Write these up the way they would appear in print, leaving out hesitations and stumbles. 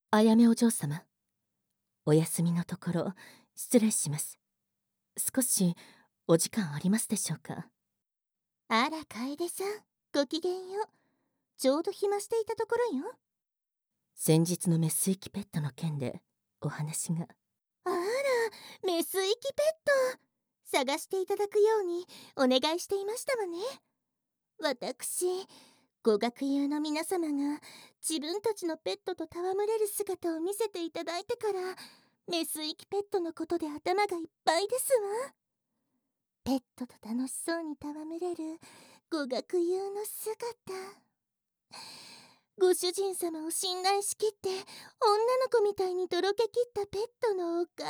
あやめお嬢様、お休みのところ失礼します。少しお時間ありますでしょうか？ あら、楓さん、ごきげんよう。ちょうど暇していたところよ。 先日のメス行きペットの件でお話が。 あら、メス行きペット。探していただくようにお願いしていましたわね。私、ご学友の皆様が自分たちのペットと戯れる姿を見せていただいてから、メス行きペットのことで頭がいっぱいですわ。ペットと楽しそうに戯れるご学友の姿。ご主人様を信頼しきって女の子みたいにとろけきったペットのお顔。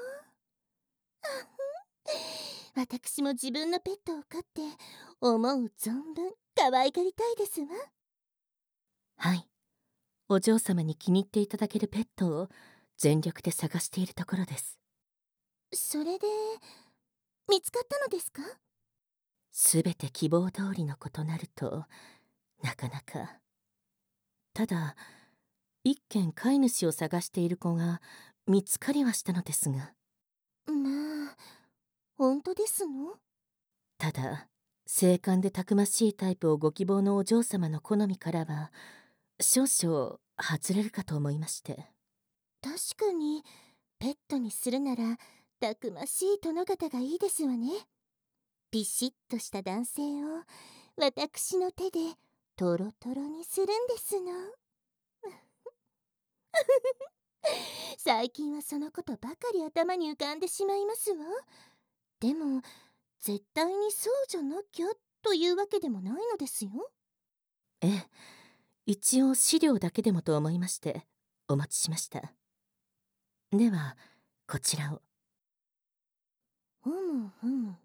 私も自分のペットを飼って思う存分可愛がりたいですわ。 はい、お嬢様に気に入っていただけるペットを全力で探しているところです。 それで見つかったのですか？ すべて希望通りのことなるとなかなか。ただ一軒飼い主を探している子が見つかりはしたのですが。 まあ、本当ですの？ ただ精悍でたくましいタイプをご希望のお嬢様の好みからは少々外れるかと思いまして。 確かにペットにするならたくましい殿方がいいですわね。ビシッとした男性を私の手でトロトロにするんですの。最近はそのことばかり頭に浮かんでしまいますわ。でも絶対にそうじゃなきゃというわけでもないのですよ。 ええ、一応資料だけでもと思いましてお持ちしました。ではこちらを。 ふむふむ。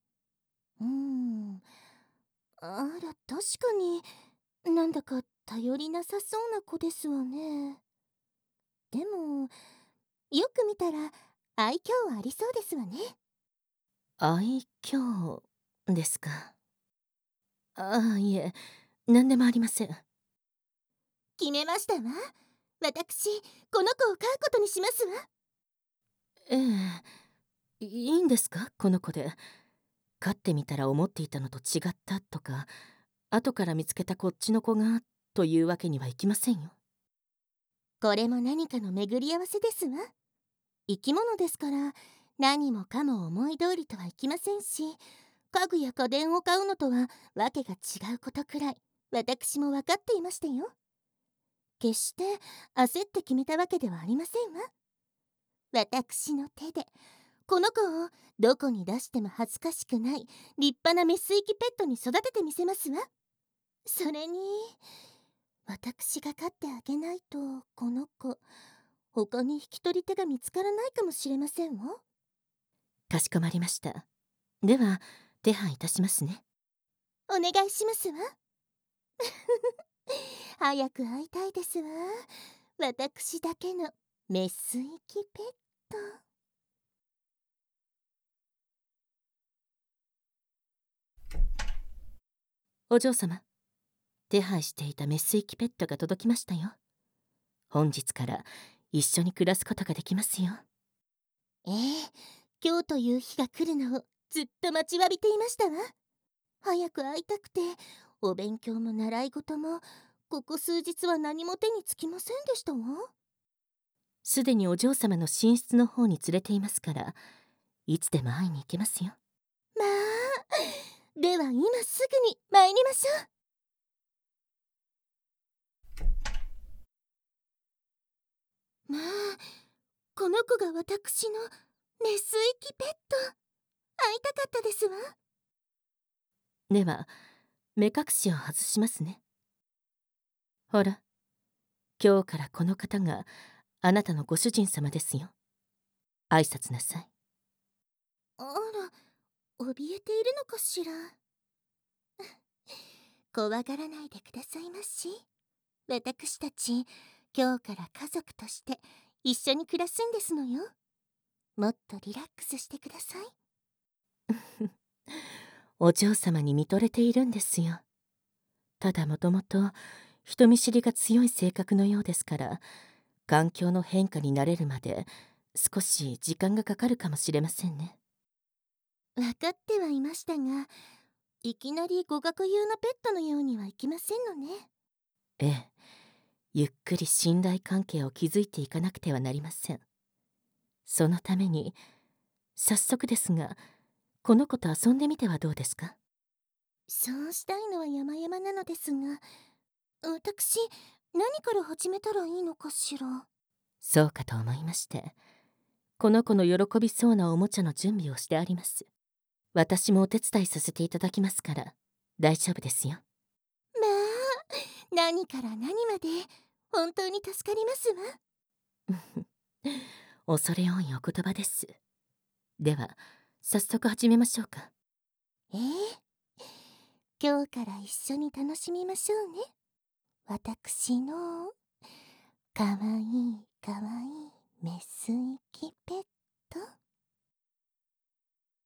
あら、確かになんだか頼りなさそうな子ですわね。でもよく見たら愛嬌はありそうですわね。 愛嬌ですか？ああ、いえ、何でもありません。 決めましたわ。私この子を飼うことにしますわ。 ええ、いいんですかこの子で。飼ってみたら思っていたのと違ったとか、後から見つけたこっちの子がというわけにはいきませんよ。 これも何かの巡り合わせですわ。生き物ですから何もかも思い通りとはいきませんし、家具や家電を買うのとはわけが違うことくらい私も分かっていましたよ。決して焦って決めたわけではありませんわ。私の手でこの子をどこに出しても恥ずかしくない立派なメス行きペットに育ててみせますわ。それに私が飼ってあげないとこの子他に引き取り手が見つからないかもしれませんわ。 かしこまりました。では手配いたしますね。 お願いしますわ。早く会いたいですわ。私だけのメス行きペット。 お嬢様、手配していたメス行きペットが届きましたよ。本日から一緒に暮らすことができますよ。 ええ、今日という日が来るのをずっと待ちわびていましたわ。早く会いたくて、お勉強も習い事もここ数日は何も手につきませんでしたわ。 すでにお嬢様の寝室の方に連れていますから、いつでも会いに行けますよ。 まあ、では今すぐに参りましょう。まあ、この子が私のメス行きペット。会いたかったですわ。 では目隠しを外しますね。ほら、今日からこの方があなたのご主人様ですよ。挨拶なさい。 あら、怯えているのかしら。怖がらないでくださいまし。私たち今日から家族として一緒に暮らすんですのよ。もっとリラックスしてください。 お嬢様に見とれているんですよ。ただもともと人見知りが強い性格のようですから、 環境の変化に慣れるまで少し時間がかかるかもしれませんね。 分かってはいましたが、いきなり語学用のペットのようにはいきませんのね。 ええ、ゆっくり信頼関係を築いていかなくてはなりません。そのために早速ですが、この子と遊んでみてはどうですか？ そうしたいのは山々なのですが、私、何から始めたらいいのかしら。 そうかと思いまして、この子の喜びそうなおもちゃの準備をしてあります。私もお手伝いさせていただきますから大丈夫ですよ。 まあ、何から何まで、本当に助かりますわ。 恐れ多いお言葉です。では早速始めましょうか。 ええ、今日から一緒に楽しみましょうね。私のかわいいかわいいメス行き。